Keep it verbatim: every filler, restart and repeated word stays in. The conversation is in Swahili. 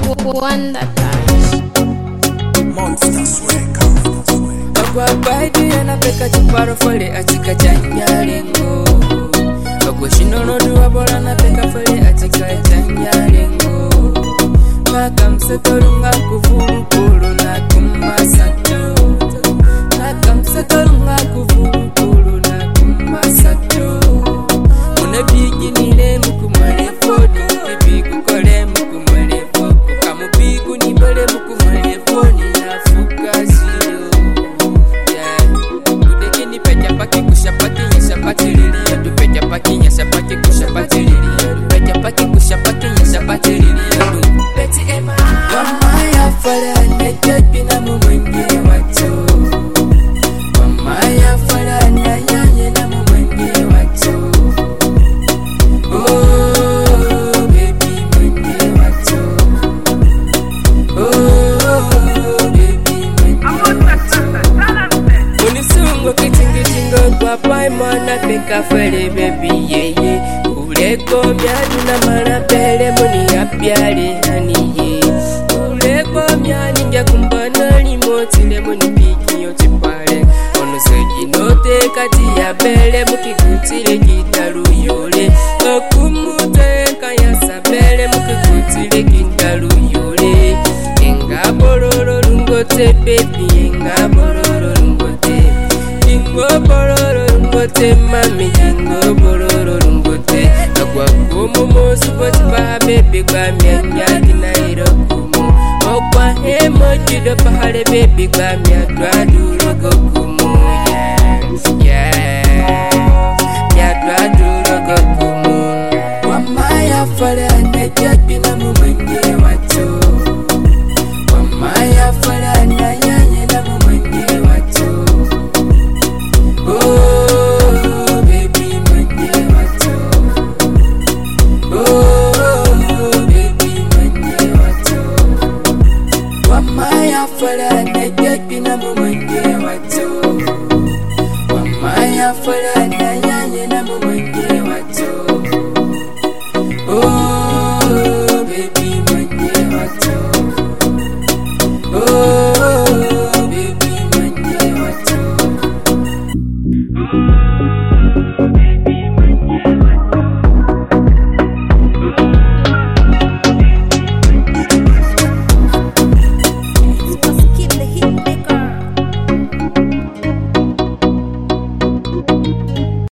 Wonder touch. Monster swag. Agwa baidi anapeka chiparo fole achika chanyalengo. Agwa shinono duwa bola napeka fole achika chanyalengo. Maka msetorunga kuvuru kulu na kumasato. Maka msetorunga kuvuru kulu na kumasato. Unabigi nile mkumale fodi, bibi kukole mkumale foko. Kamu bigu nibole mkumale foni na fukazio. Yeah, udekini peja paki kushapati nyesha pati lilia. Du peja paki nyesha paki kushapati lilia. Du peja paki kushapati nyesha pati lilia. Du peti ema mama ya fala nejebi na mumwengi wacho. Mama ya fala na yanye na mumwengi wacho. Oh baby mwengi wacho. Oh baby mwengi wacho. Unisungo kitingitingo kwa paimana peka fele baby yeye. Uleko myani na marapele muni apiale haniye. Uleko myani nja kumbana limoti le muni piki yotipale. Ono seji note kati ya bele mukikutile kitalu yole. Okumute kaya sabele mukikutile kitalu yole. Enga bororo lungote baby, enga bororo lungote. Jingo bororo lungote mami, jingo bororo lungote. Agwa kumu mosu pochipa baby kwa mianyaki na irokumu. Okwa hemo jido pahale baby kwa miadwa duro gokumu. Yeah, yeah.